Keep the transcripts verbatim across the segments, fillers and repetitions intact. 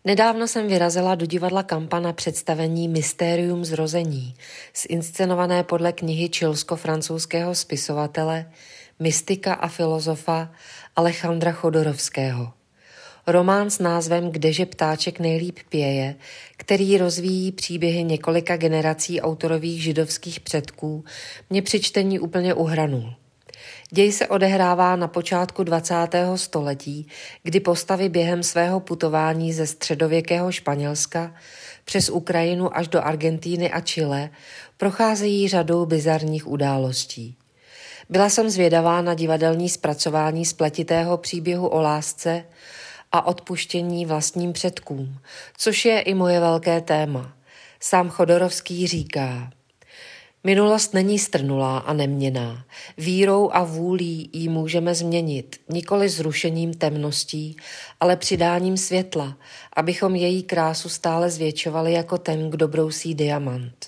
Nedávno jsem vyrazila do divadla Kampa na představení Mystérium zrození, zinscenované podle knihy chilsko-francouzského spisovatele, mystika a filozofa Alejandra Chodorovského. Román s názvem Kdeže ptáček nejlíp pěje, který rozvíjí příběhy několika generací autorových židovských předků, mě při čtení úplně uhranul. Děj se odehrává na počátku dvacátého století, kdy postavy během svého putování ze středověkého Španělska přes Ukrajinu až do Argentíny a Chile procházejí řadou bizarních událostí. Byla jsem zvědavá na divadelní zpracování spletitého příběhu o lásce a odpuštění vlastním předkům, což je i moje velké téma. Sám Chodorovský říká: minulost není strnulá a neměnná. Vírou a vůlí ji můžeme změnit, nikoli zrušením temností, ale přidáním světla, abychom její krásu stále zvětšovali jako ten, kdo brousí diamant.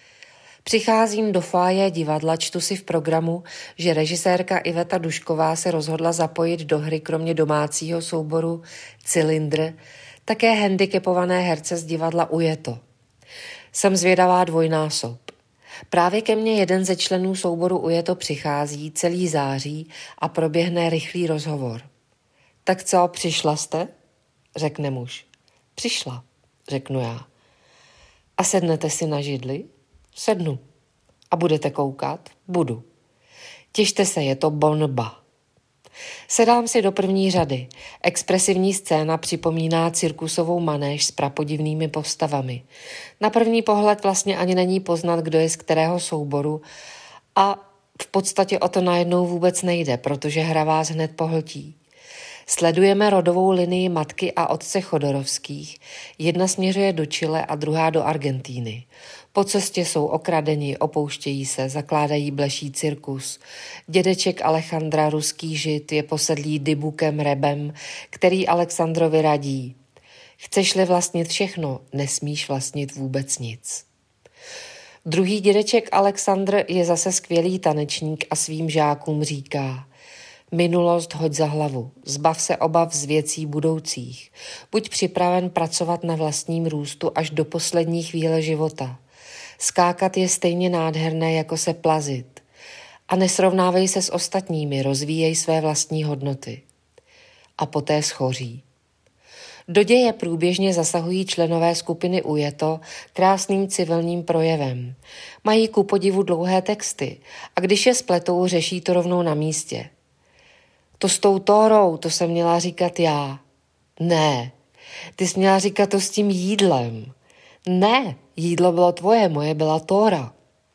Přicházím do foyer divadla, čtu si v programu, že režisérka Iveta Dušková se rozhodla zapojit do hry kromě domácího souboru Cylindr také handicapované herce z divadla Ujeto. Jsem zvědavá dvojnásob. Právě ke mně jeden ze členů souboru Ujeto přichází celý září a proběhne rychlý rozhovor. Tak co, přišla jste? Řekne muž. Přišla, řeknu já. A sednete si na židli? Sednu. A budete koukat? Budu. Těšte se, je to bonba. Sedám si do první řady. Expresivní scéna připomíná cirkusovou manéž s prapodivnými postavami. Na první pohled vlastně ani není poznat, kdo je z kterého souboru a v podstatě o to najednou vůbec nejde, protože hra vás hned pohltí. Sledujeme rodovou linii matky a otce Chodorovských. Jedna směřuje do Chile a druhá do Argentíny. Po cestě jsou okradeni, opouštějí se, zakládají bleší cirkus. Dědeček Alejandra, ruský žid, je posedlý Dybukem Rebem, který Alexandrovi radí: chceš-li vlastnit všechno, nesmíš vlastnit vůbec nic. Druhý dědeček Alexandr je zase skvělý tanečník a svým žákům říká: minulost hoď za hlavu, zbav se obav z věcí budoucích. Buď připraven pracovat na vlastním růstu až do poslední chvíle života. Skákat je stejně nádherné, jako se plazit. A nesrovnávej se s ostatními, rozvíjej své vlastní hodnoty. A poté schoří. Do děje průběžně zasahují členové skupiny Ujeto krásným civilním projevem. Mají ku podivu dlouhé texty a když je spletou, řeší to rovnou na místě. To s tou Tórou, to jsem měla říkat já. Ne, ty jsi měla říkat to s tím jídlem. Ne, jídlo bylo tvoje, moje byla Tóra.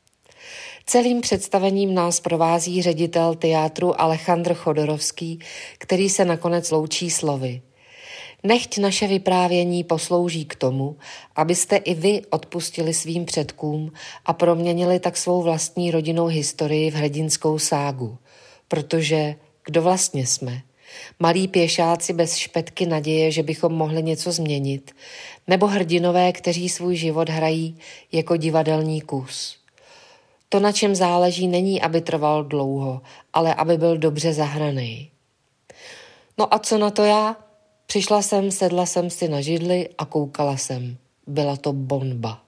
Celým představením nás provází ředitel teátru Alejandr Chodorovský, který se nakonec loučí slovy: nechť naše vyprávění poslouží k tomu, abyste i vy odpustili svým předkům a proměnili tak svou vlastní rodinnou historii v hrdinskou ságu. Protože kdo vlastně jsme? Malí pěšáci bez špetky naděje, že bychom mohli něco změnit, nebo hrdinové, kteří svůj život hrají jako divadelní kus. To, na čem záleží, není, aby trval dlouho, ale aby byl dobře zahraný. No a co na to já? Přišla jsem, sedla jsem si na židli a koukala jsem. Byla to bonba.